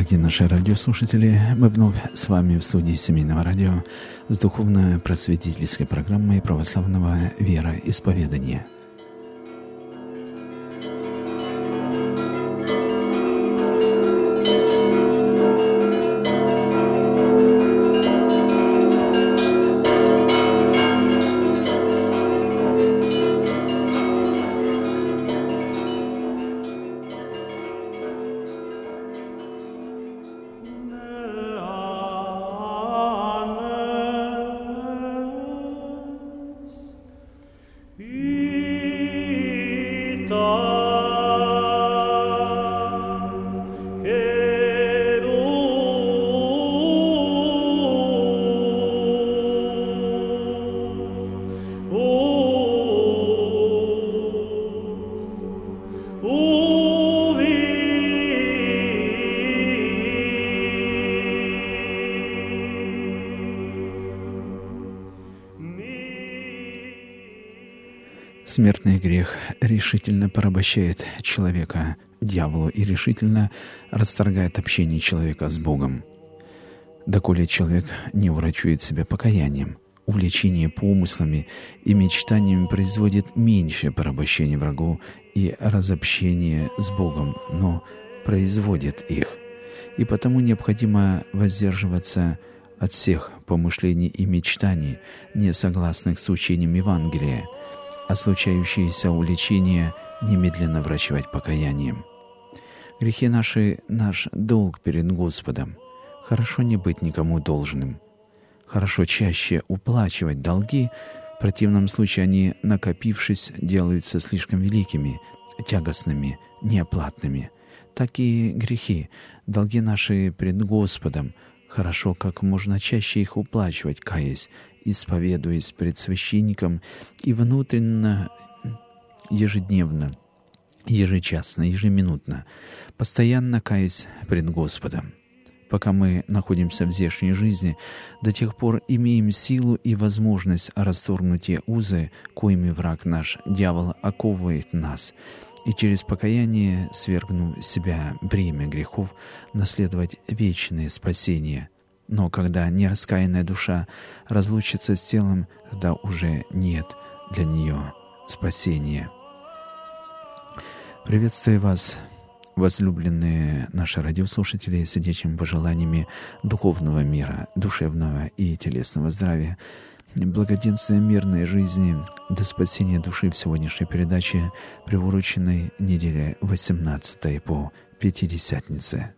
Дорогие наши радиослушатели, мы вновь с вами в студии Семейного радио с духовно-просветительской программой православного вероисповедания. Смертный грех решительно порабощает человека дьяволу и решительно расторгает общение человека с Богом. Доколе человек не урачует себя покаянием, увлечение помыслами и мечтаниями производит меньшее порабощение врагу и разобщение с Богом, но производит их. И потому необходимо воздерживаться от всех помышлений и мечтаний, не согласных с учением Евангелия, а случающиеся увлечения немедленно врачевать покаянием. Грехи наши — наш долг перед Господом. Хорошо не быть никому должным. Хорошо чаще уплачивать долги, в противном случае они, накопившись, делаются слишком великими, тягостными, неоплатными. Такие грехи, долги наши пред Господом, хорошо как можно чаще их уплачивать, каясь, исповедуясь пред священником и внутренно, ежедневно, ежечасно, ежеминутно, постоянно каясь пред Господом. Пока мы находимся в здешней жизни, до тех пор имеем силу и возможность расторгнуть те узы, коими враг наш, дьявол, оковывает нас, и через покаяние, свергнув с себя бремя грехов, наследовать вечное спасение. Но когда нераскаянная душа разлучится с телом, тогда уже нет для нее спасения. Приветствую вас, возлюбленные наши радиослушатели, сердечными пожеланиями духовного мира, душевного и телесного здравия, благоденствия, мирной жизни, до спасения души в сегодняшней передаче, приуроченной неделе 18 по Пятидесятнице.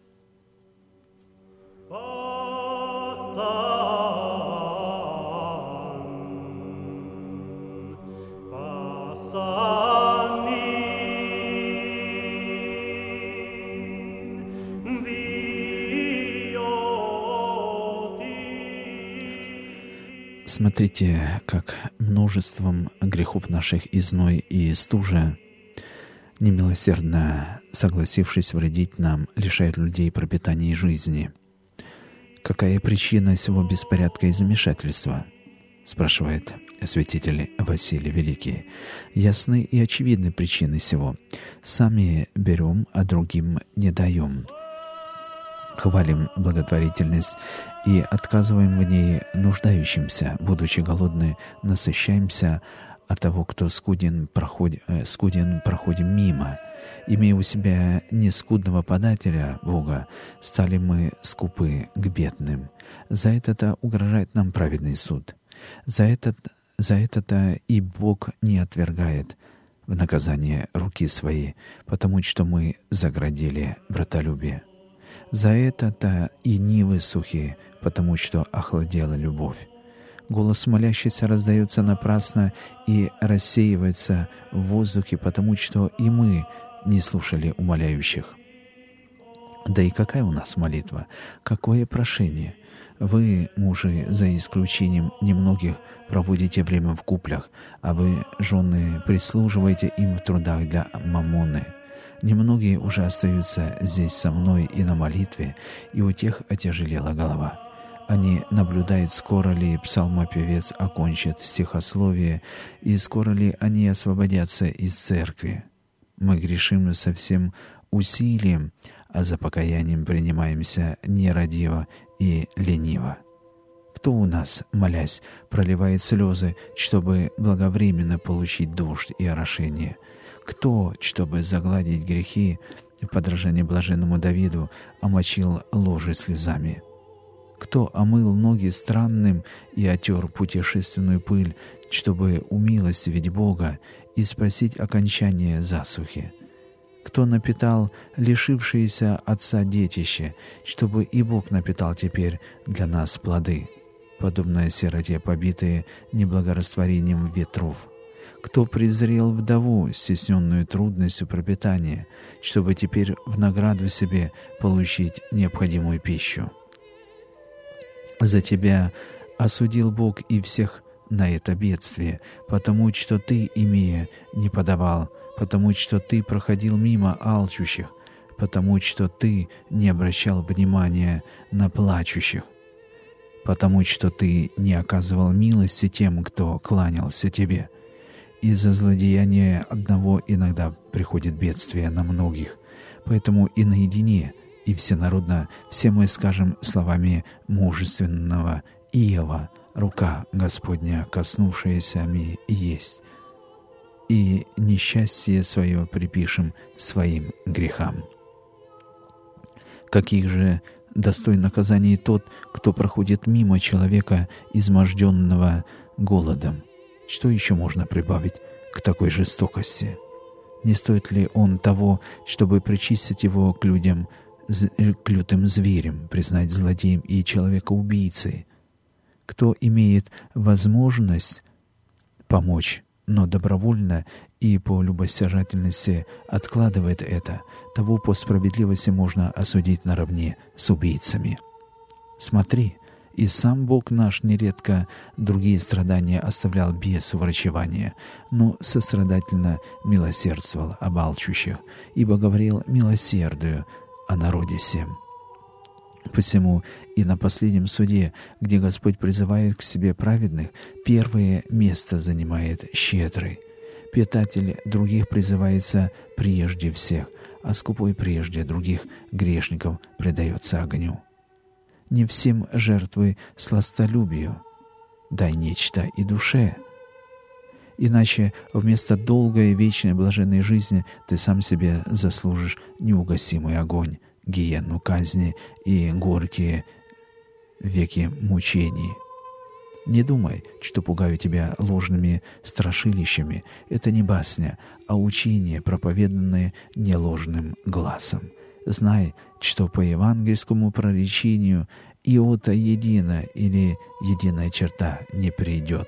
Смотрите, как множеством грехов наших изной и стужа, немилосердно согласившись вредить нам, лишает людей пропитания и жизни. Какая причина всего беспорядка и замешательства? Спрашивает святитель Василий Великий. Ясны и очевидны причины сего. Сами берем, а другим не даем. Хвалим благотворительность и отказываем в ней нуждающимся, будучи голодны, насыщаемся, а того, кто скуден, проходим мимо. Имея у себя нескудного подателя Бога, стали мы скупы к бедным. За это-то угрожает нам праведный суд. За это-то и Бог не отвергает в наказание руки свои, потому что мы заградили братолюбие. За это-то и нивы сухие, потому что охладела любовь. Голос молящийся раздается напрасно и рассеивается в воздухе, потому что и мы не слушали умоляющих. Да и какая у нас молитва? Какое прошение? Вы, мужи, за исключением немногих, проводите время в куплях, а вы, жены, прислуживаете им в трудах для маммоны. Немногие уже остаются здесь со мной и на молитве, и у тех отяжелела голова. Они наблюдают, скоро ли псалмопевец окончит стихословие, и скоро ли они освободятся из церкви. Мы грешим со всем усилием, а за покаянием принимаемся нерадиво и лениво. Кто у нас, молясь, проливает слезы, чтобы благовременно получить дождь и орошение? Кто, чтобы загладить грехи, в подражании блаженному Давиду, омочил ложе слезами? Кто омыл ноги странным и отер путешественную пыль, чтобы умилостивить Бога и спросить окончание засухи? Кто напитал лишившееся отца детище, чтобы и Бог напитал теперь для нас плоды, подобно сироте, побитые неблагорастворением ветров? Кто презрел вдову, стесненную трудностью пропитания, чтобы теперь в награду себе получить необходимую пищу? За тебя осудил Бог и всех на это бедствие, потому что ты, имея, не подавал, потому что ты проходил мимо алчущих, потому что ты не обращал внимания на плачущих, потому что ты не оказывал милости тем, кто кланялся тебе. Из-за злодеяния одного иногда приходит бедствие на многих, поэтому и наедине, и всенародно все мы скажем словами мужественного Иова: «Рука Господня, коснувшаяся ми, есть», и несчастье свое припишем своим грехам. Каких же достоин наказания тот, кто проходит мимо человека, изможденного голодом? Что еще можно прибавить к такой жестокости? Не стоит ли он того, чтобы причислить его к людям, к лютым зверям, признать злодеем и человека-убийцей? Кто имеет возможность помочь, но добровольно и по любостяжательности откладывает это, того по справедливости можно осудить наравне с убийцами. Смотри, и сам Бог наш нередко другие страдания оставлял без уврачевания, но сострадательно милосердствовал об алчущих, ибо говорил милосердию о народе сем. Посему и на последнем суде, где Господь призывает к себе праведных, первое место занимает щедрый. Питатель других призывается прежде всех, а скупой прежде других грешников предается огню. Не всем жертвы сластолюбию, дай нечто и душе. Иначе вместо долгой и вечной блаженной жизни ты сам себе заслужишь неугасимый огонь, гиенну казни и горькие веки мучений. Не думай, что пугаю тебя ложными страшилищами. Это не басня, а учение, проповеданное не ложным гласом. Знай, что по евангельскому проречению иота едина или единая черта не придет.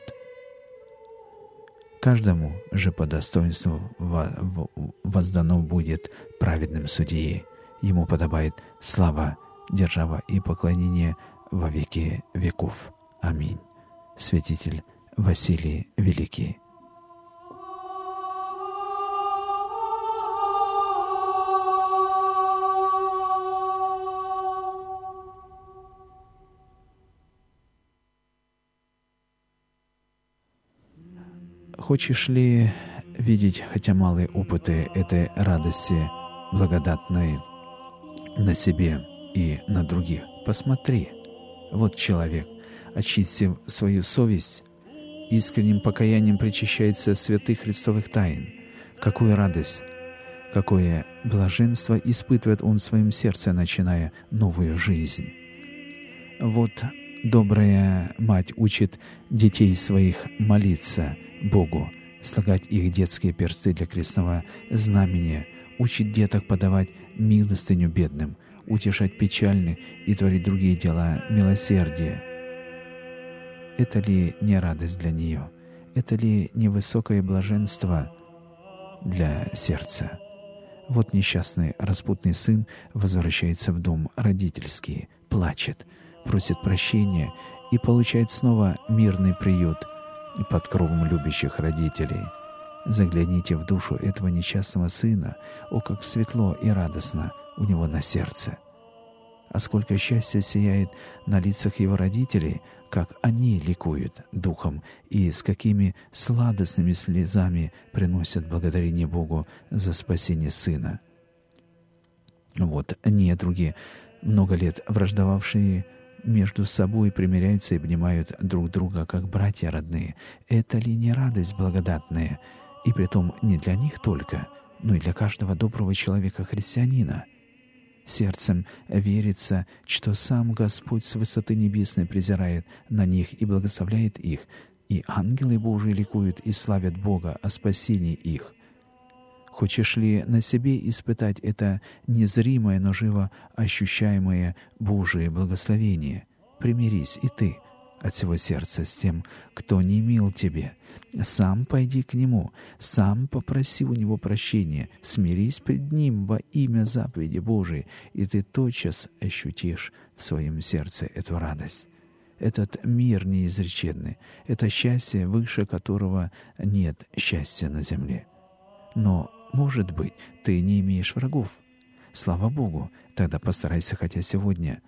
Каждому же по достоинству воздано будет праведным судьей. Ему подобает слава, держава и поклонение во веки веков. Аминь. Святитель Василий Великий. Хочешь ли видеть хотя малые опыты этой радости благодатной на себе и на других? Посмотри, вот человек, очистив свою совесть, искренним покаянием причащается святых христовых тайн. Какую радость, какое блаженство испытывает он в своем сердце, начиная новую жизнь. Вот добрая мать учит детей своих молиться Богу, слагать их детские персты для крестного знамения, учит деток подавать милостыню бедным, утешать печальных и творить другие дела милосердия. Это ли не радость для нее? Это ли не высокое блаженство для сердца? Вот несчастный распутный сын возвращается в дом родительский, плачет, просит прощения и получает снова мирный приют под кровом любящих родителей. Загляните в душу этого несчастного сына, о, как светло и радостно у него на сердце. А сколько счастья сияет на лицах его родителей, как они ликуют духом и с какими сладостными слезами приносят благодарение Богу за спасение сына. Вот недруги, много лет враждовавшие между собой, примиряются и обнимают друг друга, как братья родные. Это ли не радость благодатная? И притом не для них только, но и для каждого доброго человека-христианина. Сердцем верится, что сам Господь с высоты небесной презирает на них и благословляет их, и ангелы Божии ликуют и славят Бога о спасении их. Хочешь ли на себе испытать это незримое, но живо ощущаемое Божие благословение? Примирись и ты от всего сердца с тем, кто не мил тебе. Сам пойди к Нему, сам попроси у Него прощения, смирись пред Ним во имя заповеди Божией, и ты тотчас ощутишь в своем сердце эту радость. Этот мир неизреченный, это счастье, выше которого нет счастья на земле. Но, может быть, ты не имеешь врагов. Слава Богу, тогда постарайся хотя сегодня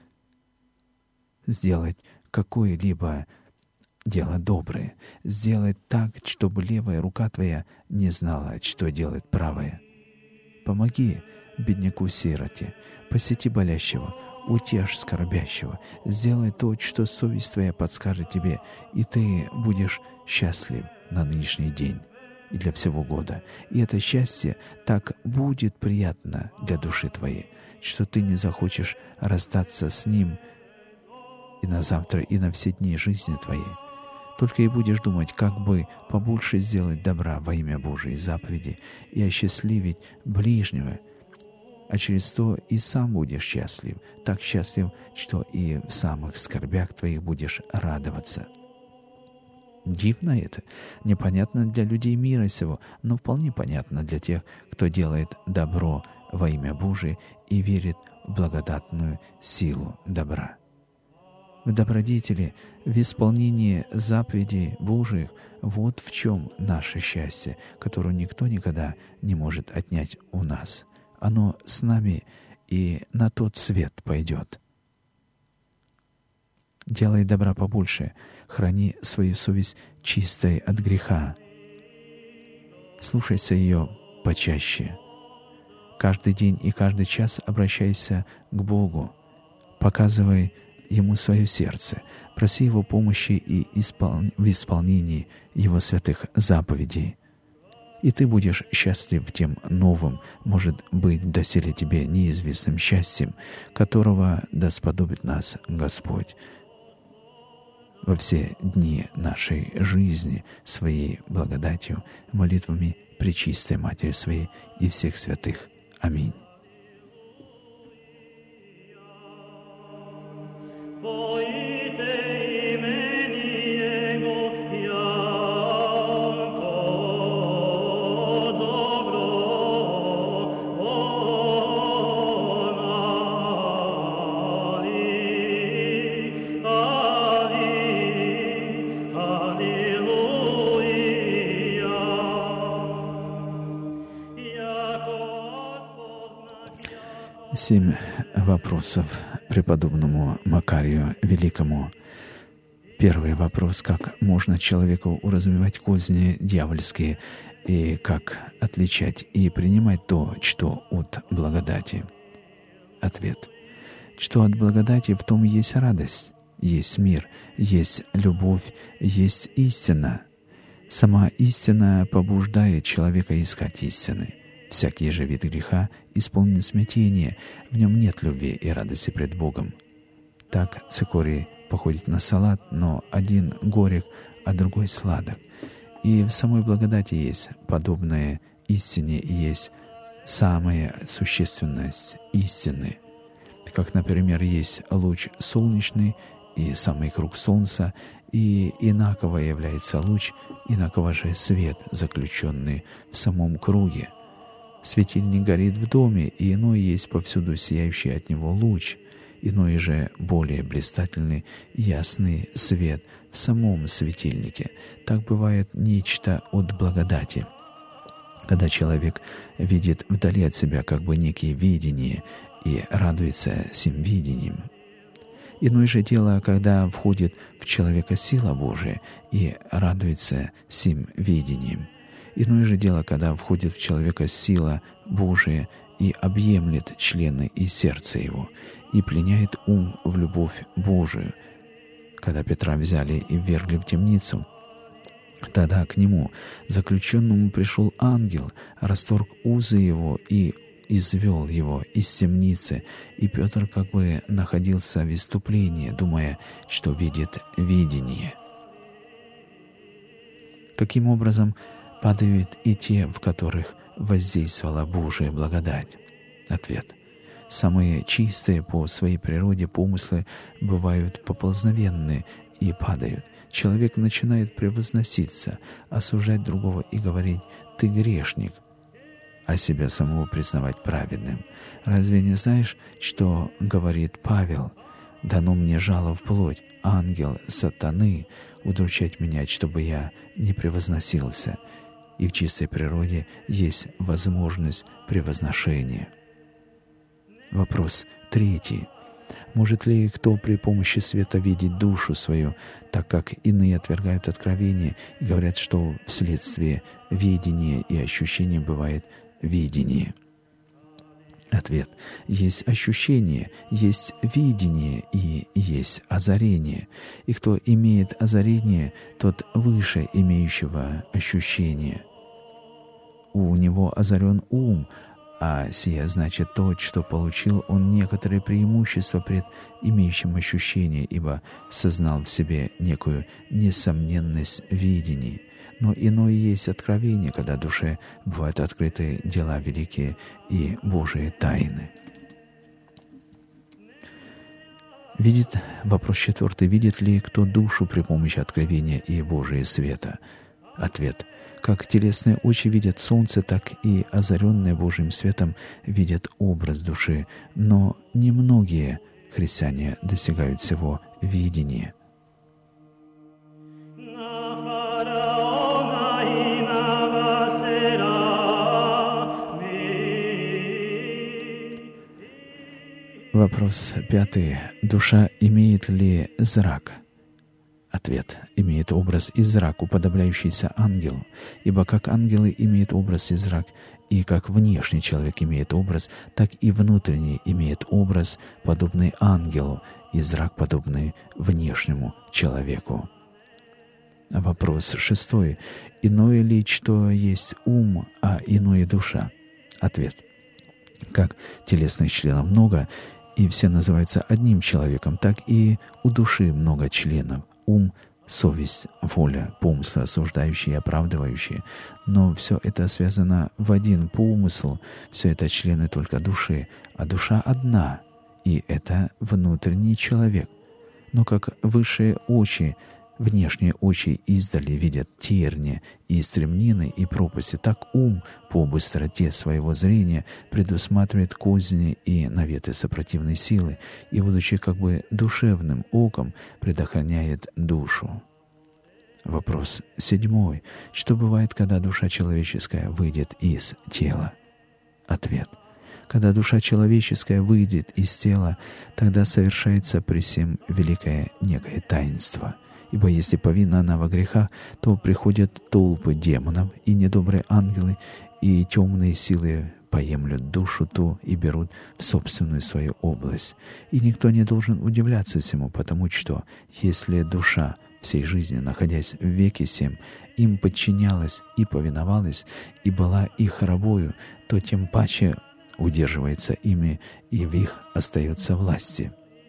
сделать какое-либо дело доброе, сделать так, чтобы левая рука твоя не знала, что делает правая. Помоги бедняку-сироте, посети болящего, утешь скорбящего, сделай то, что совесть твоя подскажет тебе, и ты будешь счастлив на нынешний день и для всего года. И это счастье так будет приятно для души твоей, что ты не захочешь расстаться с ним и на завтра, и на все дни жизни твоей. Только и будешь думать, как бы побольше сделать добра во имя Божией заповеди и осчастливить ближнего, а через то и сам будешь счастлив, так счастлив, что и в самых скорбях твоих будешь радоваться. Дивно это, непонятно для людей мира сего, но вполне понятно для тех, кто делает добро во имя Божие и верит в благодатную силу добра. В добродетели, в исполнении заповедей Божиих, вот в чем наше счастье, которое никто никогда не может отнять у нас. Оно с нами и на тот свет пойдет. Делай добра побольше, храни свою совесть чистой от греха. Слушайся ее почаще. Каждый день и каждый час обращайся к Богу, показывай Ему свое сердце, проси Его помощи и в исполнении Его святых заповедей. И ты будешь счастлив тем новым, может быть, доселе тебе неизвестным счастьем, которого да сподобит нас Господь во все дни нашей жизни своей благодатью, молитвами Пречистой Матери Своей и всех святых. Аминь. Семь вопросов преподобному Макарию Великому. Первый вопрос: как можно человеку уразумевать козни дьявольские и как отличать и принимать то, что от благодати? Ответ: что от благодати, в том есть радость, есть мир, есть любовь, есть истина. Сама истина побуждает человека искать истины. Всякий же вид греха исполнен смятения, в нем нет любви и радости пред Богом. Так цикорий походит на салат, но один горек, а другой сладок. И в самой благодати есть подобное истине, и есть самая существенность истины. Как, например, есть луч солнечный и самый круг солнца, и инаково является луч, инаково же свет, заключенный в самом круге. Светильник горит в доме, и иной есть повсюду сияющий от него луч, иной же более блистательный, ясный свет в самом светильнике. Так бывает нечто от благодати, когда человек видит вдали от себя как бы некие видения и радуется сим видением. Иное же дело, когда входит в человека сила Божия и радуется сим видением. Иное же дело, когда входит в человека сила Божия и объемлет члены и сердце его, и пленяет ум в любовь Божию. Когда Петра взяли и ввергли в темницу, тогда к нему, заключенному, пришел ангел, расторг узы его и извел его из темницы, и Петр как бы находился в исступлении, думая, что видит видение. Каким образом падают и те, в которых воздействовала Божия благодать? Ответ. Самые чистые по своей природе помыслы бывают поползновенны и падают. Человек начинает превозноситься, осуждать другого и говорить «ты грешник», а себя самого признавать праведным. Разве не знаешь, что говорит Павел? «Дано мне жало в плоть, ангел сатаны, удручать меня, чтобы я не превозносился». И в чистой природе есть возможность превозношения. Вопрос 3. Может ли кто при помощи света видеть душу свою, так как иные отвергают откровение и говорят, что вследствие видения и ощущения бывает видение? Ответ. Есть ощущение, есть видение и есть озарение. И кто имеет озарение, тот выше имеющего ощущения. У него озарен ум, а сия значит то, что получил он некоторые преимущества пред имеющим ощущение, ибо сознал в себе некую несомненность видений. Но иное есть откровение, когда душе бывают открыты дела великие и Божии тайны. Вопрос 4. Видит ли кто душу при помощи откровения и Божия света? Ответ. Как телесные очи видят солнце, так и озаренные Божьим светом видят образ души, но немногие христиане достигают всего видения. Вопрос 5. Душа имеет ли зрак? Ответ. Имеет образ и зрак, уподобляющийся ангелу. Ибо как ангелы имеют образ и зрак, и как внешний человек имеет образ, так и внутренний имеет образ, подобный ангелу, и зрак, подобный внешнему человеку. Вопрос 6. Иное ли, что есть ум, а иное душа? Ответ. Как телесных членов много, и все называются одним человеком, так и у души много членов. Ум, совесть, воля, помыслы, осуждающие и оправдывающие. Но все это связано в один помысл, все это члены только души, а душа одна, и это внутренний человек. Но как высшие очи, внешние очи издали видят терни и стремнины и пропасти, так ум по быстроте своего зрения предусматривает козни и наветы сопротивной силы и, будучи как бы душевным оком, предохраняет душу. Вопрос 7. Что бывает, когда душа человеческая выйдет из тела? Ответ. Когда душа человеческая выйдет из тела, тогда совершается при сем великое некое таинство. Ибо если повинна она во грехах, то приходят толпы демонов и недобрые ангелы, и темные силы поемлют душу ту и берут в собственную свою область. И никто не должен удивляться всему, потому что, если душа всей жизни, находясь в веке сем, им подчинялась и повиновалась, и была их рабою, то тем паче удерживается ими, и в их остается власти,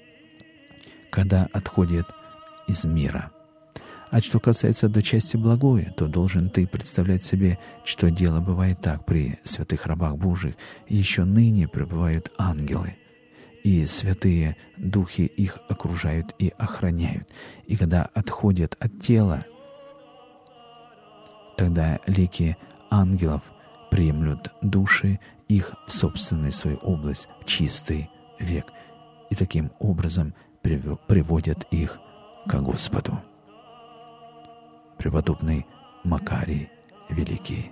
когда отходит из мира. А что касается до части благой, то должен ты представлять себе, что дело бывает так при святых рабах Божьих. Еще ныне пребывают ангелы, и святые духи их окружают и охраняют. И когда отходят от тела, тогда лики ангелов приемлют души их в собственную свою область, в чистый век, и таким образом приводят их ко Господу. Преподобный Макарий Великий.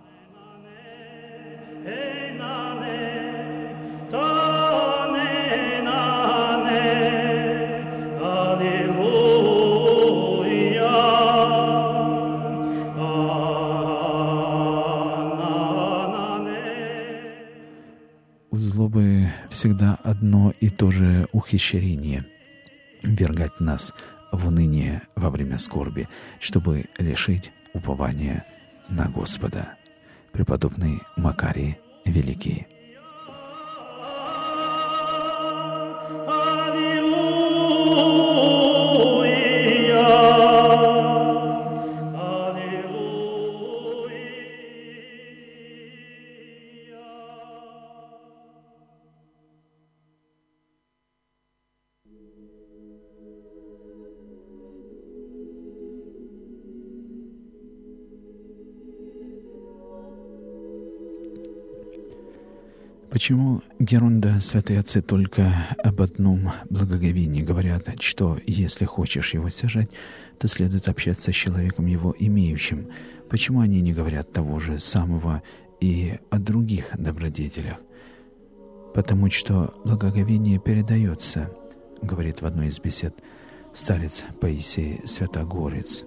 У злобы всегда одно и то же ухищрение — ввергать нас в уныние во время скорби, чтобы лишить упования на Господа. Преподобный Макарий Великий. Почему Геронда, святые отцы, только об одном благоговении говорят, что если хочешь его сажать, то следует общаться с человеком его имеющим? Почему они не говорят того же самого и о других добродетелях? Потому что благоговение передается, говорит в одной из бесед старец Паисий Святогорец.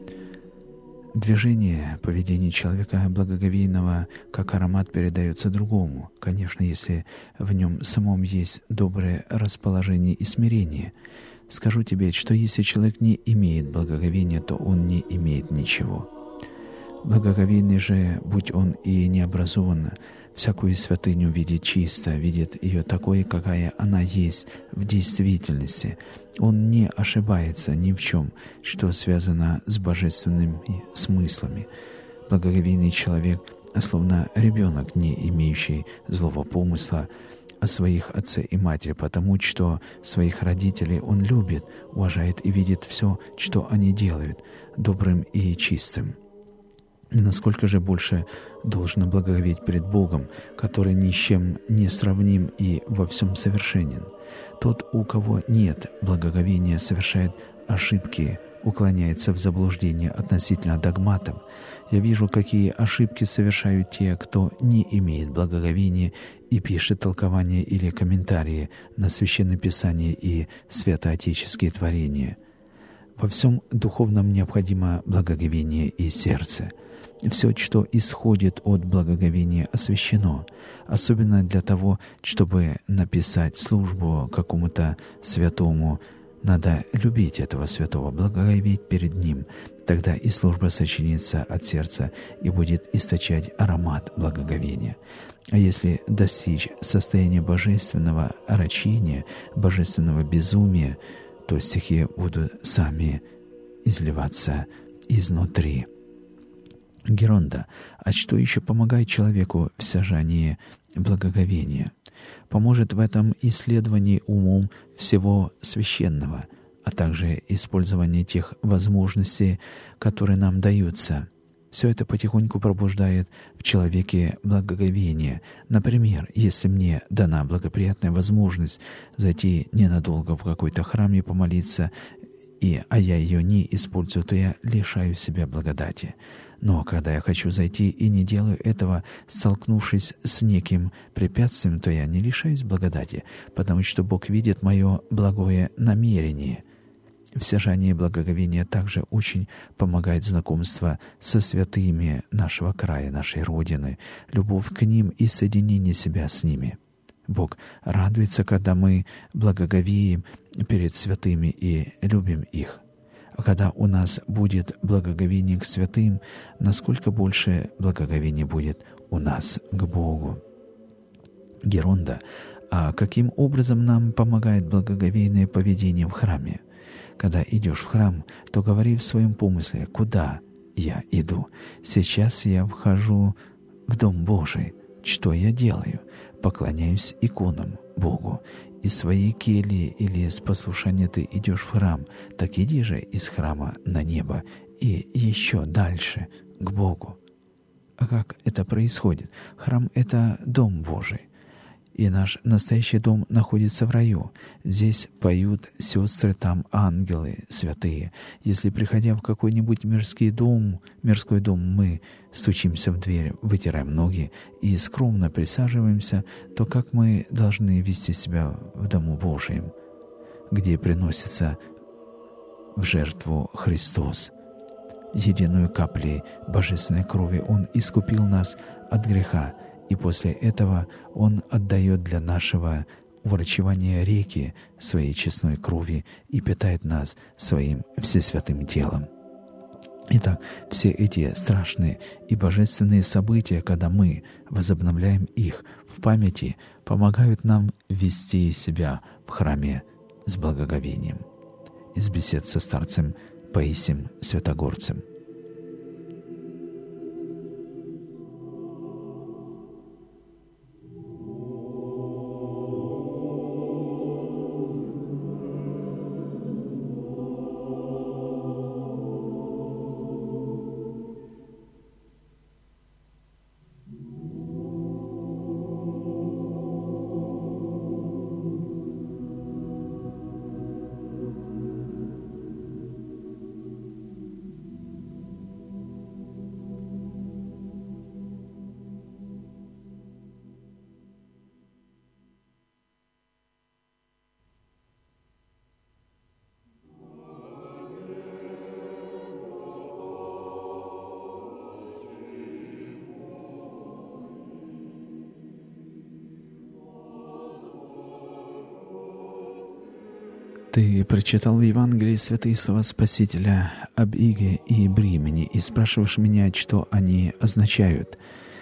Движение, поведение человека благоговейного, как аромат, передается другому. Конечно, если в нем самом есть доброе расположение и смирение. Скажу тебе, что если человек не имеет благоговения, то он не имеет ничего. Благоговейный же, будь он и необразованно, всякую святыню видит чисто, видит ее такой, какая она есть в действительности. Он не ошибается ни в чем, что связано с божественными смыслами. Благоговейный человек, словно ребенок, не имеющий злого помысла о своих отце и матери, потому что своих родителей он любит, уважает и видит все, что они делают, добрым и чистым. Насколько же больше должно благоговеть перед Богом, который ни с чем не сравним и во всем совершенен. Тот, у кого нет благоговения, совершает ошибки, уклоняется в заблуждение относительно догматов. Я вижу, какие ошибки совершают те, кто не имеет благоговения и пишет толкования или комментарии на Священное Писание и святоотеческие творения. Во всем духовном необходимо благоговение и сердце. Все, что исходит от благоговения, освящено, особенно для того, чтобы написать службу какому-то святому. Надо любить этого святого, благоговеть перед ним. Тогда и служба сочинится от сердца и будет источать аромат благоговения. А если достичь состояния божественного рачения, божественного безумия, то стихи будут сами изливаться изнутри. Геронда, а что еще помогает человеку в сажании благоговения? Поможет в этом исследовании умом всего священного, а также использование тех возможностей, которые нам даются. Все это потихоньку пробуждает в человеке благоговение. Например, если мне дана благоприятная возможность зайти ненадолго в какой-то храм и помолиться, а я ее не использую, то я лишаю себя благодати. Но когда я хочу зайти и не делаю этого, столкнувшись с неким препятствием, то я не лишаюсь благодати, потому что Бог видит мое благое намерение. В сажании благоговения также очень помогает знакомство со святыми нашего края, нашей Родины, любовь к ним и соединение себя с ними. Бог радуется, когда мы благоговеем перед святыми и любим их. А когда у нас будет благоговение к святым, насколько больше благоговения будет у нас к Богу. Геронда, а каким образом нам помогает благоговейное поведение в храме? Когда идешь в храм, то говори в своем помысле: «Куда я иду? Сейчас я вхожу в Дом Божий. Что я делаю? Поклоняюсь иконам Богу. Из своей кельи или с послушания ты идешь в храм, так иди же из храма на небо и еще дальше к Богу». А как это происходит? Храм — это Дом Божий. И наш настоящий дом находится в раю. Здесь поют сестры, там ангелы святые. Если, приходя в какой-нибудь мирской дом, мы стучимся в дверь, вытираем ноги и скромно присаживаемся, то как мы должны вести себя в Дому Божьем, где приносится в жертву Христос? Единую каплей божественной крови Он искупил нас от греха и после этого Он отдает для нашего уврачевания реки своей честной крови и питает нас своим всесвятым телом. Итак, все эти страшные и божественные события, когда мы возобновляем их в памяти, помогают нам вести себя в храме с благоговением. Из бесед со старцем Паисием Святогорцем. Ты прочитал в Евангелии святейшего Спасителя об Иге и Бремени и спрашиваешь меня, что они означают.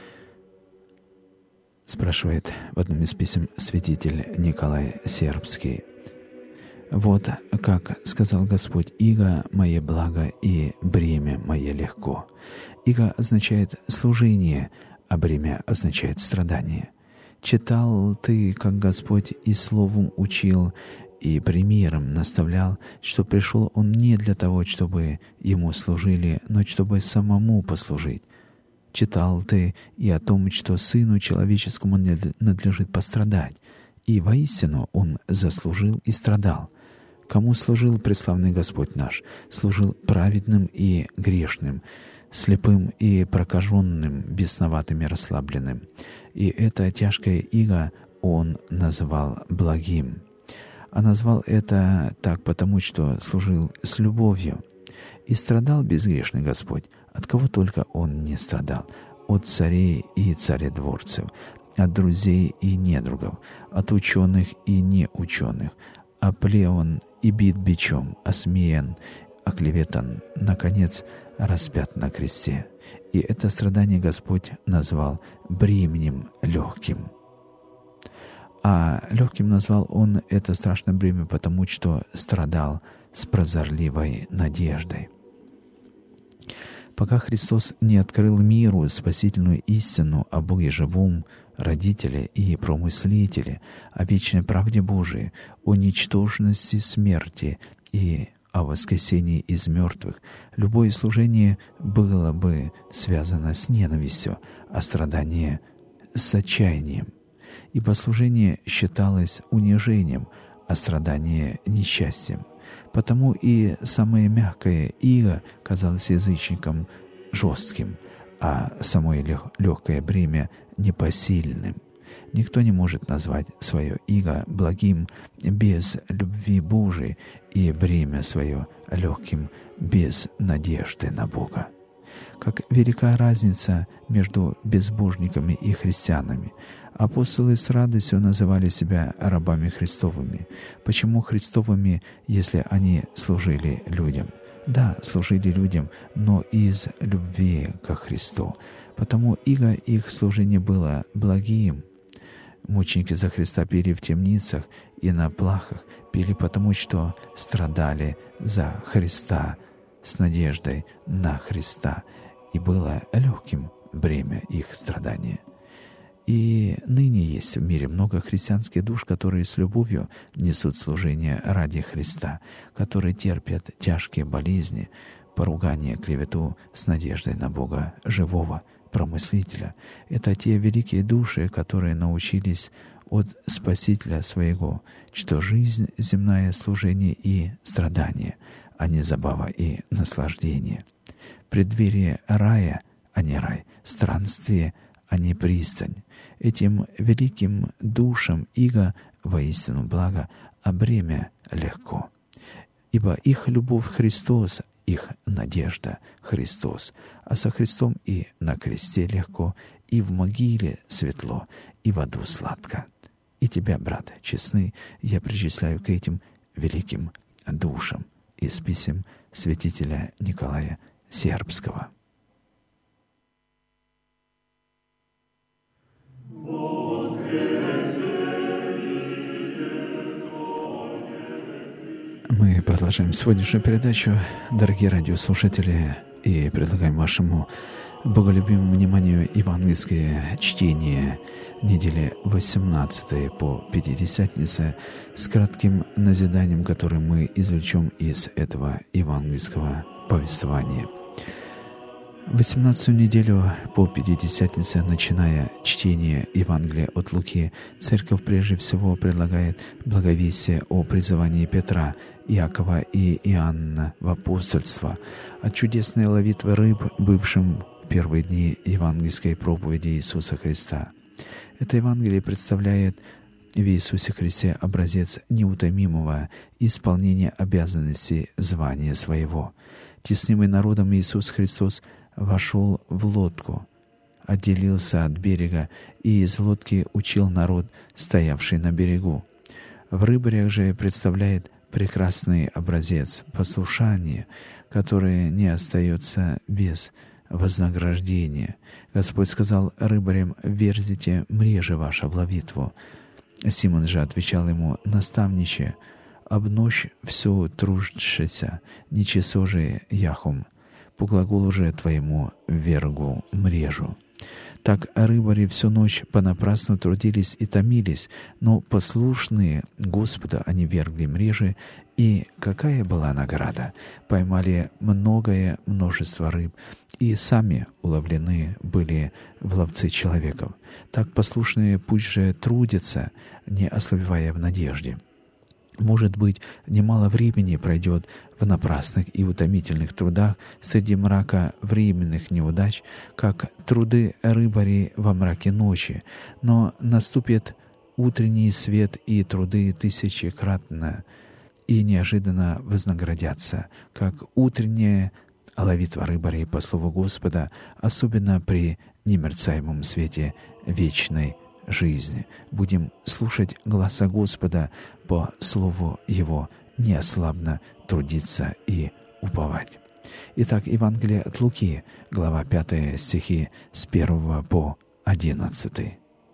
Спрашивает в одном из писем святитель Николай Сербский. Вот как сказал Господь: «Иго мое благо и бремя мое легко». Иго означает служение, а бремя означает страдание. Читал ты, как Господь и словом учил, и примером наставлял, что пришел Он не для того, чтобы Ему служили, но чтобы самому послужить. Читал ты и о том, что Сыну Человеческому надлежит пострадать, и воистину Он заслужил и страдал. Кому служил преславный Господь наш? Служил праведным и грешным, слепым и прокаженным, бесноватым и расслабленным. И это тяжкое иго Он назвал благим. А назвал это так потому, что служил с любовью. И страдал безгрешный Господь, от кого только Он не страдал: от царей и царедворцев, от друзей и недругов, от ученых и неученых, оплеван и бит бичом, осмеян, оклеветан, наконец, распят на кресте. И это страдание Господь назвал бременем легким. А легким назвал Он это страшное бремя, потому что страдал с прозорливой надеждой. Пока Христос не открыл миру спасительную истину о Боге живом, Родителе и Промыслителе, о вечной правде Божией, о ничтожности смерти и о воскресении из мертвых, любое служение было бы связано с ненавистью, а страдание — с отчаянием. Ибо служение считалось унижением, а страдание — несчастьем. Потому и самое мягкое иго казалось язычникам жестким, а самое легкое бремя — непосильным. Никто не может назвать свое иго благим без любви Божией и бремя свое легким без надежды на Бога. Как велика разница между безбожниками и христианами. Апостолы с радостью называли себя рабами Христовыми. Почему Христовыми, если они служили людям? Да, служили людям, но из любви ко Христу. Потому иго их служения было благим. Мученики за Христа пели в темницах и на плахах, пели потому, что страдали за Христа с надеждой на Христа, и было легким бремя их страдания. И ныне есть в мире много христианских душ, которые с любовью несут служение ради Христа, которые терпят тяжкие болезни, поругание, клевету с надеждой на Бога живого, Промыслителя. Это те великие души, которые научились от Спасителя своего, что жизнь земная — служение и страдание, а не забава и наслаждение. Преддверие рая, а не рай, странствие, а не пристань. Этим великим душам иго воистину благо, а бремя легко. Ибо их любовь Христос, их надежда Христос, а со Христом и на кресте легко, и в могиле светло, и в аду сладко. И тебя, брат честный, я причисляю к этим великим душам» из писем святителя Николая Сербского. Мы продолжаем сегодняшнюю передачу, дорогие радиослушатели, и предлагаем вашему боголюбимому вниманию евангельское чтение недели 18 по Пятидесятнице с кратким назиданием, которое мы извлечем из этого евангельского повествования. 18-ю неделю по Пятидесятнице, начиная чтение Евангелия от Луки, Церковь прежде всего предлагает благовестие о призывании Петра, Иакова и Иоанна в апостольство, от чудесной ловитвы рыб, бывшим в первые дни евангельской проповеди Иисуса Христа. Это Евангелие представляет в Иисусе Христе образец неутомимого исполнения обязанностей звания своего. Теснимый народом Иисус Христос вошел в лодку, отделился от берега и из лодки учил народ, стоявший на берегу. В рыбарях же представляет прекрасный образец послушания, которое не остается без вознаграждения. Господь сказал рыбарям: «Верзите мреже ваше в ловитву». Симон же отвечал ему: «Наставниче, обнощь всю труждшися, ничего же яхом, по глаголу же твоему вергу мрежу». Так рыбари всю ночь понапрасну трудились и томились, но послушные Господу они вергли мрежи, и какая была награда? Поймали множество рыб, и сами уловлены были в ловцы человеков. Так послушные пусть же трудятся, не ослабевая в надежде. Может быть, немало времени пройдет в напрасных и утомительных трудах среди мрака временных неудач, как труды рыбарей во мраке ночи, но наступит утренний свет, и труды тысячекратно и неожиданно вознаградятся, как утренняя ловитва рыбарей по слову Господа, особенно при немерцаемом свете вечной жизни. Будем слушать гласа Господа, по слову Его неослабно трудиться и уповать. Итак, Евангелие от Луки, глава 5, стихи с 1 по 11.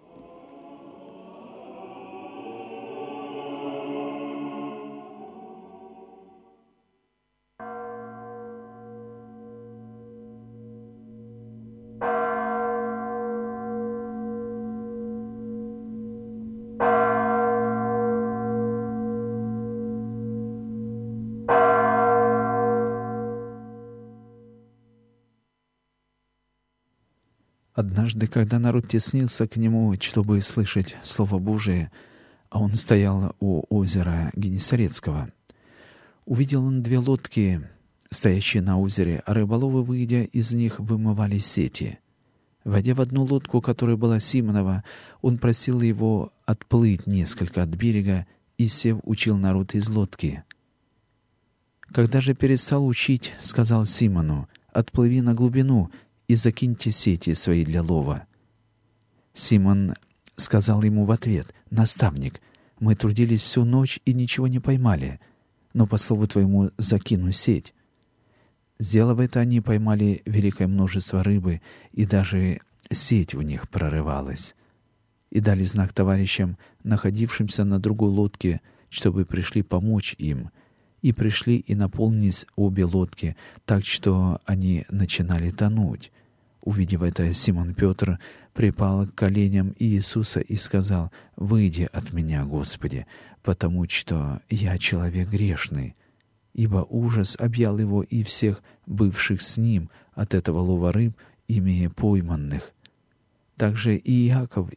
Однажды, когда народ теснился к нему, чтобы слышать Слово Божие, а он стоял у озера Генесарецкого, увидел он 2 лодки, стоящие на озере, а рыболовы, выйдя из них, вымывали сети. Войдя в одну лодку, которая была Симонова, он просил его отплыть несколько от берега и, сев, учил народ из лодки. Когда же перестал учить, сказал Симону: «Отплыви на глубину и закиньте сети свои для лова». Симон сказал ему в ответ: «Наставник, мы трудились всю ночь и ничего не поймали, но по слову твоему закину сеть». Сделав это, они поймали великое множество рыбы, и даже сеть у них прорывалась. И дали знак товарищам, находившимся на другой лодке, чтобы пришли помочь им. И пришли, и наполнились обе лодки, так что они начинали тонуть. Увидев это, Симон Петр припал к коленям Иисуса и сказал: «Выйди от меня, Господи, потому что я человек грешный». Ибо ужас объял его и всех бывших с ним от этого лова рыб, имея пойманных. Также и Иакова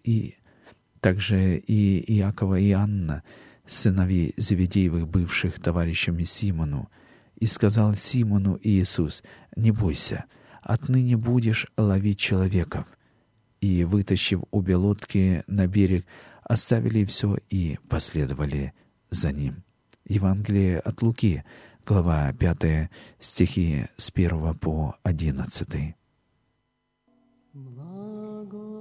и Анна, сыновей Зеведеевых, бывших товарищами Симону. И сказал Симону Иисус: «Не бойся, отныне будешь ловить человеков». И, вытащив обе лодки на берег, оставили все и последовали за ним. Евангелие от Луки, глава 5, стихи с 1 по 11.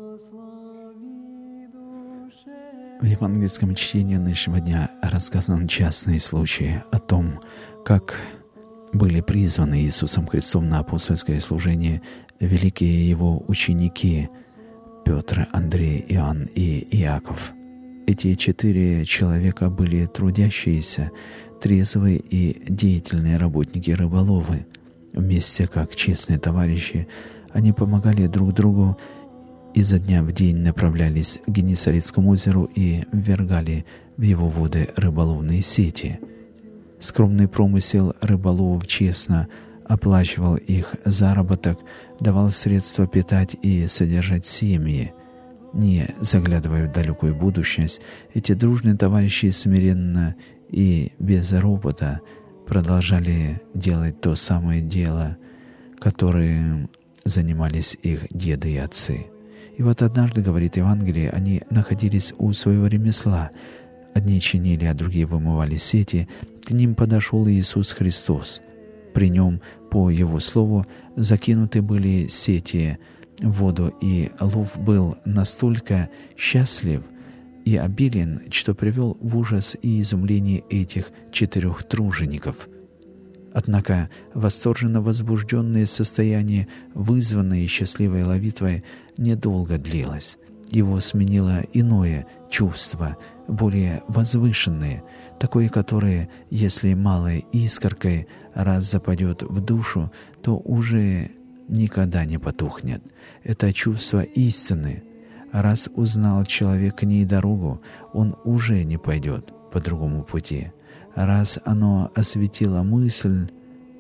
В евангельском чтении нынешнего дня рассказан частный случай о том, как были призваны Иисусом Христом на апостольское служение великие Его ученики Петр, Андрей, Иоанн и Иаков. Эти 4 человека были трудящиеся, трезвые и деятельные работники-рыболовы. Вместе, как честные товарищи, они помогали друг другу, изо дня в день направлялись к Генесарецкому озеру и ввергали в его воды рыболовные сети. Скромный промысел рыболовов честно оплачивал их заработок, давал средства питать и содержать семьи. Не заглядывая в далекую будущность, эти дружные товарищи смиренно и без ропота продолжали делать то самое дело, которым занимались их деды и отцы. И вот однажды, говорит Евангелие, они находились у своего ремесла. Одни чинили, а другие вымывали сети. К ним подошел Иисус Христос. При нем, по Его слову, закинуты были сети в воду, и лов был настолько счастлив и обилен, что привел в ужас и изумление этих 4 тружеников. Однако восторженно возбужденное состояние, вызванное счастливой ловитвой, недолго длилось. Его сменило иное чувство, более возвышенное, такое, которое, если малой искоркой раз западет в душу, то уже никогда не потухнет. Это чувство истины. Раз узнал человек к ней дорогу, он уже не пойдет по другому пути. Раз оно осветило мысль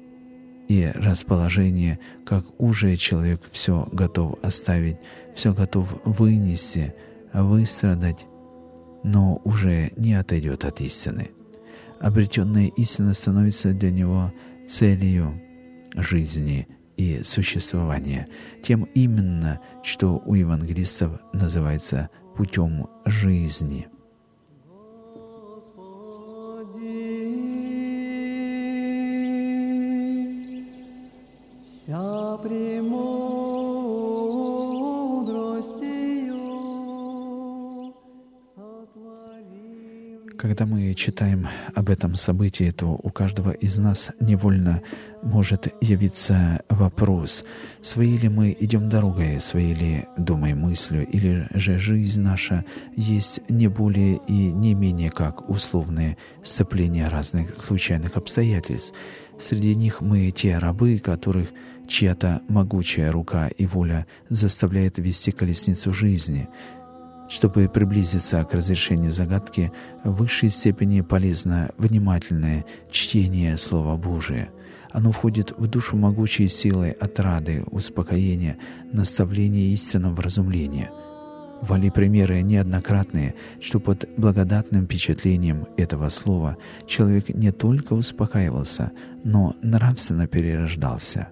и расположение, как уже человек все готов оставить, все готов вынести, выстрадать, но уже не отойдет от истины. Обретенная истина становится для него целью жизни и существования, тем именно, что у евангелистов называется путем жизни. Когда мы читаем об этом событии, то у каждого из нас невольно может явиться вопрос: своей ли мы идем дорогой, своей ли думаем мыслью, или же жизнь наша есть не более и не менее как условное сцепление разных случайных обстоятельств. Среди них мы те рабы, которых чья-то могучая рука и воля заставляет вести колесницу жизни. Чтобы приблизиться к разрешению загадки, в высшей степени полезно внимательное чтение Слова Божия. Оно входит в душу могучей силой отрады, успокоения, наставления истинного вразумления. Вали примеры неоднократные, что под благодатным впечатлением этого слова человек не только успокаивался, но нравственно перерождался.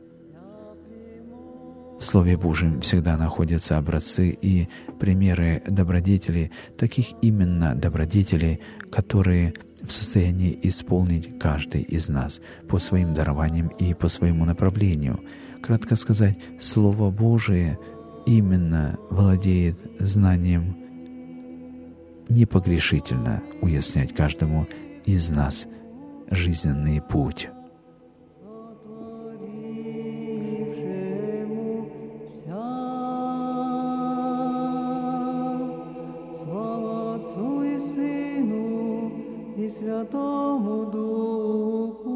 В Слове Божьем всегда находятся образцы и примеры добродетелей, таких именно добродетелей, которые в состоянии исполнить каждый из нас по своим дарованиям и по своему направлению. Кратко сказать, Слово Божие именно владеет знанием непогрешительно уяснять каждому из нас жизненный путь. Святому Духу,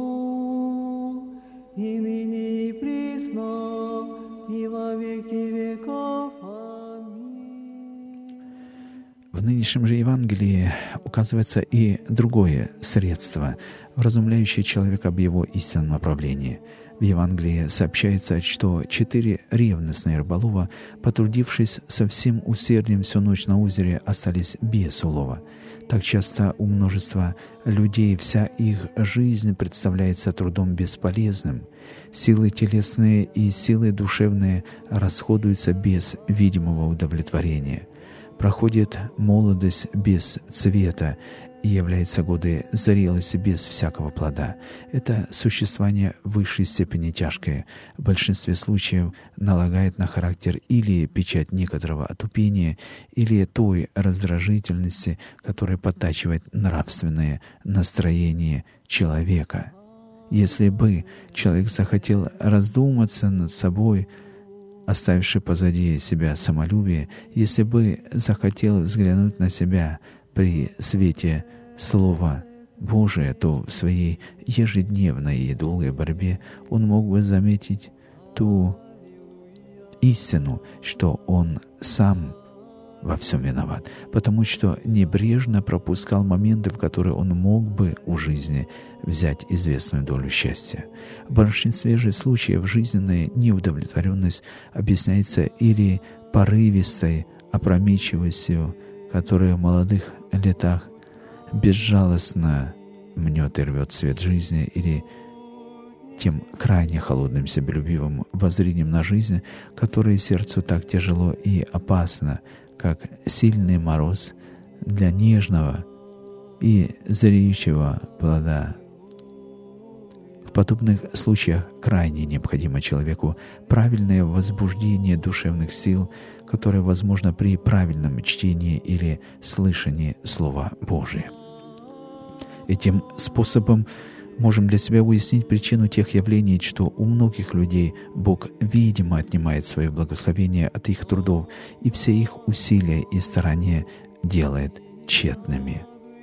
и ныне и присно, и во веки веков. Аминь. В нынешнем же Евангелии указывается и другое средство, вразумляющее человека об его истинном направлении. В Евангелии сообщается, что 4 ревностные рыболова, потрудившись со всем усердием всю ночь на озере, остались без улова. Так часто у множества людей вся их жизнь представляется трудом бесполезным. Силы телесные и силы душевные расходуются без видимого удовлетворения. Проходит молодость без цвета, и являются годы зрелости без всякого плода. Это существование в высшей степени тяжкое, в большинстве случаев налагает на характер или печать некоторого отупения, или той раздражительности, которая подтачивает нравственное настроение человека. Если бы человек захотел раздуматься над собой, оставивший позади себя самолюбие, если бы захотел взглянуть на себя при свете Слова Божия, то в своей ежедневной и долгой борьбе он мог бы заметить ту истину, что он сам во всем виноват, потому что небрежно пропускал моменты, в которые он мог бы у жизни взять известную долю счастья. В большинстве же случаев жизненная неудовлетворенность объясняется или порывистой опрометчивостью, которая в молодых летах безжалостно мнет и рвет свет жизни, или тем крайне холодным себелюбивым воззрением на жизнь, которое сердцу так тяжело и опасно, как сильный мороз для нежного и зреющего плода. В подобных случаях крайне необходимо человеку правильное возбуждение душевных сил, которое возможно при правильном чтении или слышании Слова Божия. Этим способом можем для себя уяснить причину тех явлений, что у многих людей Бог видимо отнимает свое благословение от их трудов и все их усилия и старания делает тщетными.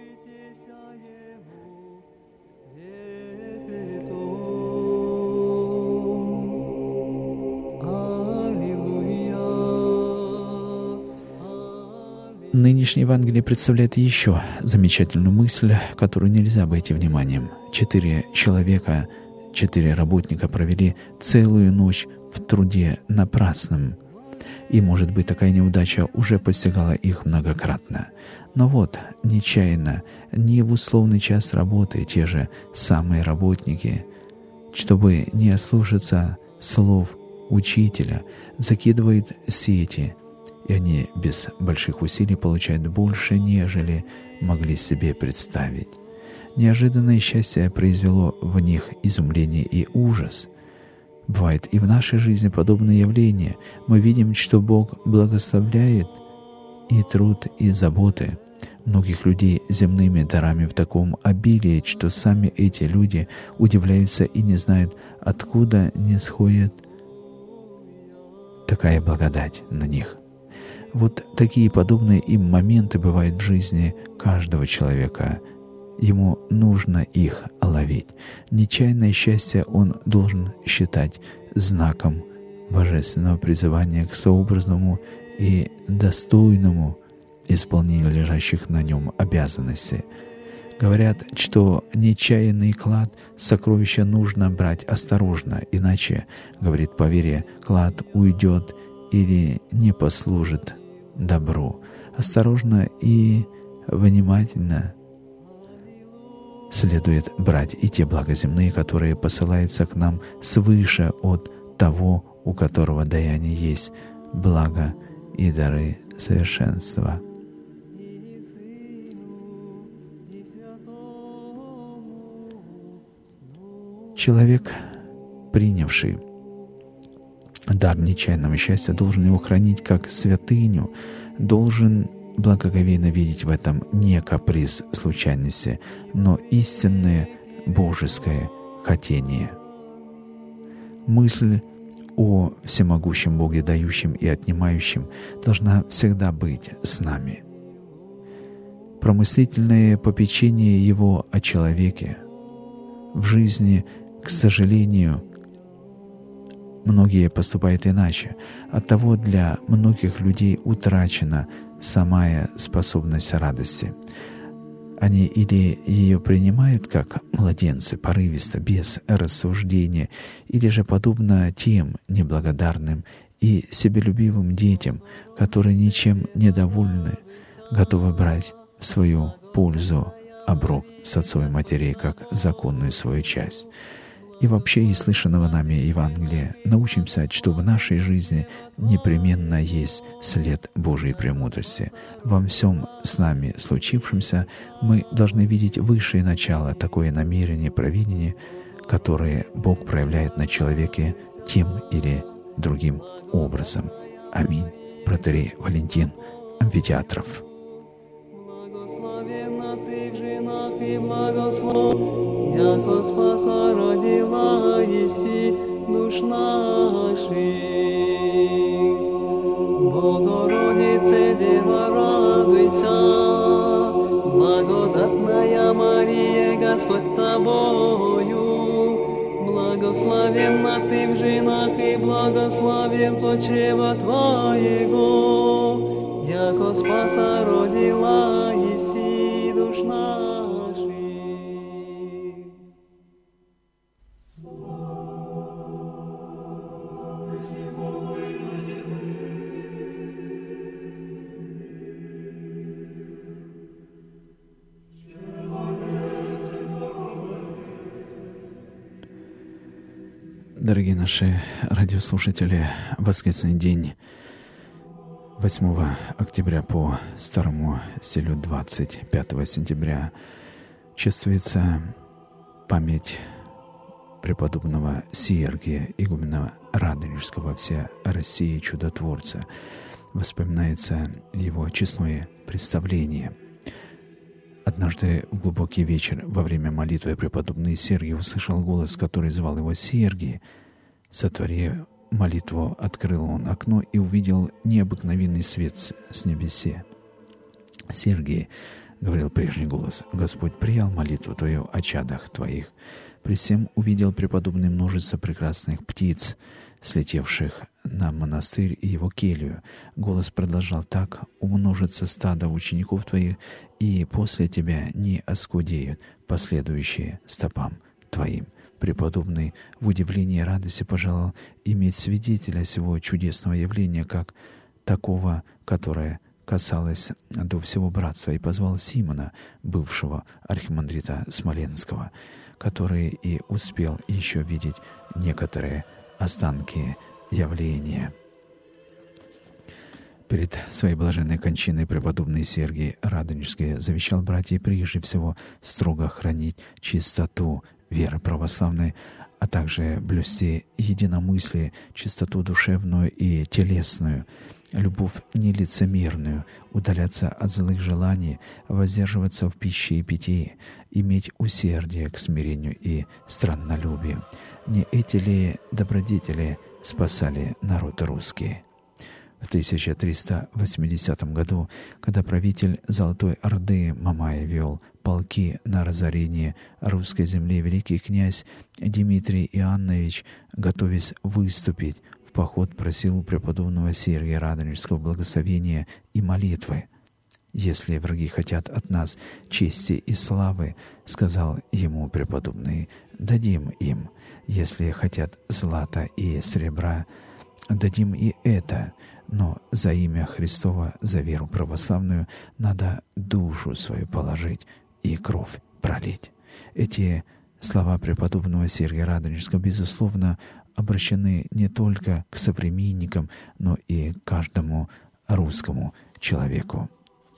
Нынешнее Евангелие представляет еще замечательную мысль, которую нельзя обойти вниманием. 4 человека, 4 работника провели целую ночь в труде напрасном. И, может быть, такая неудача уже постигала их многократно. Но вот, нечаянно, не в условный час работы те же самые работники, чтобы не ослушаться слов учителя, закидывают сети, и они без больших усилий получают больше, нежели могли себе представить. Неожиданное счастье произвело в них изумление и ужас. Бывает и в нашей жизни подобные явления. Мы видим, что Бог благословляет и труд, и заботы многих людей земными дарами в таком обилии, что сами эти люди удивляются и не знают, откуда нисходит такая благодать на них. Вот такие подобные им моменты бывают в жизни каждого человека. Ему нужно их ловить. Нечаянное счастье он должен считать знаком божественного призывания к сообразному и достойному исполнению лежащих на нем обязанностей. Говорят, что нечаянный клад сокровища нужно брать осторожно, иначе, говорит поверье, клад уйдет или не послужит добру. Осторожно и внимательно следует брать и те блага земные, которые посылаются к нам свыше от того, у которого даяние есть благо и дары совершенства. Человек, принявший дар нечаянного счастья, должен его хранить как святыню, должен благоговейно видеть в этом не каприз случайности, но истинное божеское хотение. Мысль о всемогущем Боге, дающем и отнимающем, должна всегда быть с нами. Промыслительное попечение Его о человеке в жизни, к сожалению, многие поступают иначе. Оттого для многих людей утрачена самая способность радости. Они или ее принимают как младенцы, порывисто, без рассуждения, или же подобно тем неблагодарным и себелюбивым детям, которые ничем недовольны, готовы брать в свою пользу оброк с отцов и матерей как законную свою часть. и вообще из слышанного нами Евангелия научимся, что в нашей жизни непременно есть след Божьей премудрости. Во всем с нами случившемся мы должны видеть высшее начало, такое намерение, провидение, которое Бог проявляет на человеке тем или другим образом. Аминь. Протоиерей Валентин Амфитеатров. Благословенна ты в женах и благословен, яко спаса родила еси душ наших. Богородице, Дева, радуйся, благодатная Мария, Господь с тобою. Благословенна ты в женах и благословен плод чрева твоего, яко спаса родила еси душ наших. Дорогие наши радиослушатели, воскресный день 8 октября по старому стилю 25 сентября чествуется память преподобного Сергия, игумена Радонежского, всей России чудотворца. Вспоминается его честное представление. Однажды в глубокий вечер во время молитвы преподобный Сергий услышал голос, который звал его: «Сергий!» Сотворив молитву, открыл он окно и увидел необыкновенный свет с небесе. «Сергий!» — говорил прежний голос, — «Господь приял молитву твою о чадах твоих». При всем увидел преподобный множество прекрасных птиц, слетевших на монастырь и его келью. Голос продолжал: «Так умножится стадо учеников твоих, и после тебя не оскудеют последующие стопам твоим». Преподобный в удивлении и радости пожелал иметь свидетеля сего чудесного явления, как такого, которое касалось до всего братства, и позвал Симона, бывшего архимандрита Смоленского, который и успел еще видеть некоторые останки явления. Перед своей блаженной кончиной преподобный Сергий Радонежский завещал братьям прежде всего строго хранить чистоту веры православной, а также блюсти единомыслие, чистоту душевную и телесную, любовь нелицемерную, удаляться от злых желаний, воздерживаться в пище и питье, иметь усердие к смирению и страннолюбию. Не эти ли добродетели спасали народ русский? В 1380 году, когда правитель Золотой Орды Мамай вел полки на разорение русской земли, великий князь Дмитрий Иоаннович, готовясь выступить в поход, просил у преподобного Сергия Радонежского благословения и молитвы. «Если враги хотят от нас чести и славы, — сказал ему преподобный, — дадим им. Если хотят злата и серебра, дадим и это. Но за имя Христово, за веру православную надо душу свою положить и кровь пролить». Эти слова преподобного Сергия Радонежского, безусловно, обращены не только к современникам, но и к каждому русскому человеку.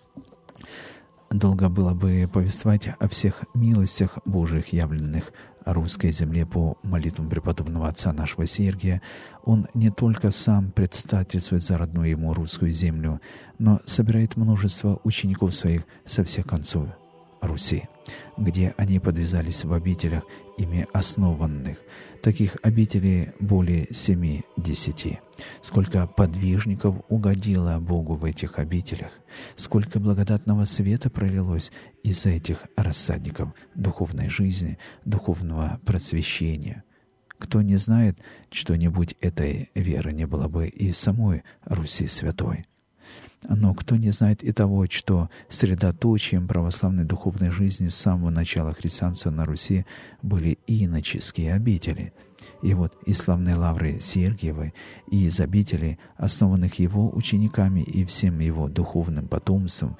Долго было бы повествовать о всех милостях Божьих, явленных русской земле по молитвам преподобного отца нашего Сергия. Он не только сам предстательствует за родную ему русскую землю, но собирает множество учеников своих со всех концов Руси, где они подвязались в обителях, ими основанных. Таких обителей более 70. Сколько подвижников угодило Богу в этих обителях, сколько благодатного света пролилось из этих рассадников духовной жизни, духовного просвещения. Кто не знает что-нибудь этой веры, не было бы и самой Руси святой. Но кто не знает и того, что средоточием православной духовной жизни с самого начала христианства на Руси были иноческие обители. И вот из славной лавры Сергиевой и из обителей, основанных его учениками и всем его духовным потомством,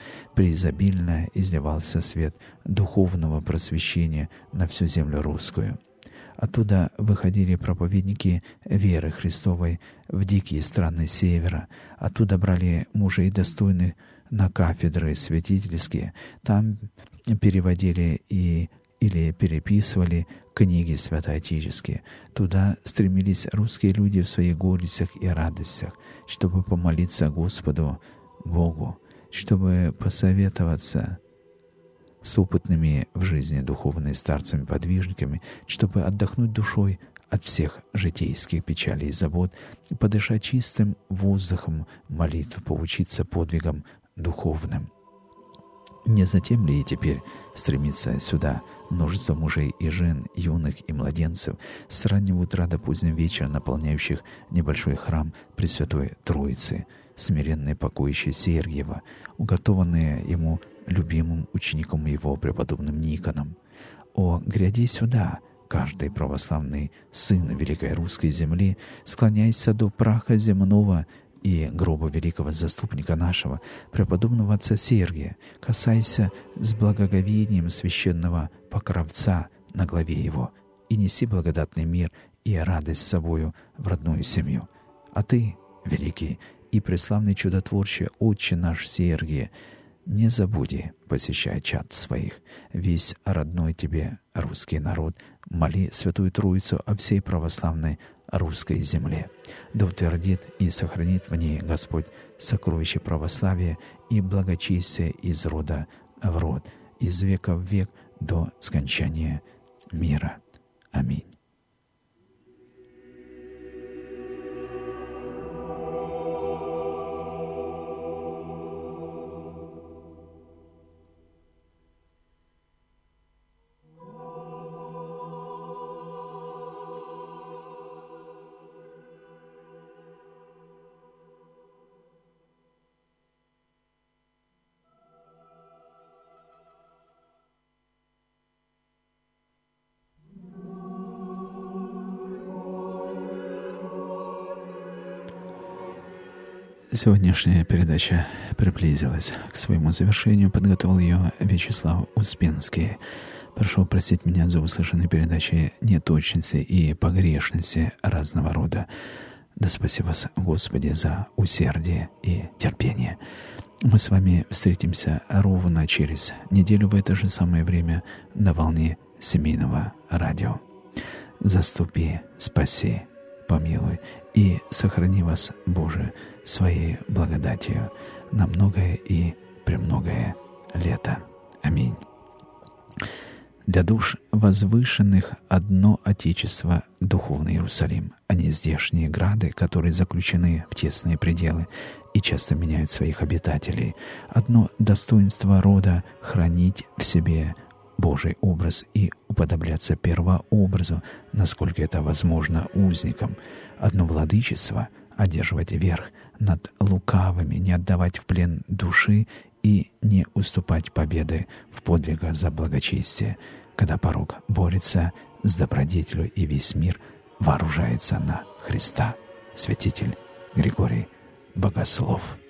преизобильно изливался свет духовного просвещения на всю землю русскую. Оттуда выходили проповедники веры Христовой в дикие страны севера. Оттуда брали мужей достойных на кафедры святительские. Там переводили или переписывали книги святоотеческие. Туда стремились русские люди в своих горестях и радостях, чтобы помолиться Господу Богу, чтобы посоветоваться с опытными в жизни духовными старцами-подвижниками, чтобы отдохнуть душой от всех житейских печалей и забот, подышать чистым воздухом молитв, поучиться подвигам духовным. Не затем ли и теперь стремится сюда множество мужей и жен, юных и младенцев, с раннего утра до позднего вечера наполняющих небольшой храм Пресвятой Троицы, смиренные покоище Сергиева, уготованные ему любимым учеником его, преподобным Никоном? О, гряди сюда, каждый православный сын великой русской земли, склоняйся до праха земного и гроба великого заступника нашего, преподобного отца Сергия, касайся с благоговением священного покровца на главе его и неси благодатный мир и радость с собою в родную семью. А ты, великий и преславный чудотворче, Отче наш Сергие, не забуди посещать чад своих. Весь родной тебе русский народ, моли Святую Троицу о всей православной русской земле. Да утвердит и сохранит в ней Господь сокровище православия и благочестия из рода в род, из века в век до скончания мира. Аминь. Сегодняшняя передача приблизилась к своему завершению. Подготовил ее Вячеслав Успенский. Прошу простить меня за услышанные передачи неточности и погрешности разного рода. Да спаси вас, Господи, за усердие и терпение. Мы с вами встретимся ровно через неделю в это же самое время на волне семейного радио. Заступи, спаси, помилуй и сохрани вас, Боже, своей благодатью на многое и премногое лето. Аминь. Для душ возвышенных одно Отечество — духовный Иерусалим, а не здешние грады, которые заключены в тесные пределы и часто меняют своих обитателей. Одно достоинство рода — хранить в себе Божий образ и уподобляться первообразу, насколько это возможно узникам. Одно владычество — одерживать верх над лукавыми, не отдавать в плен души и не уступать победы в подвигах за благочестие, когда порок борется с добродетелью и весь мир вооружается на Христа. Святитель Григорий Богослов.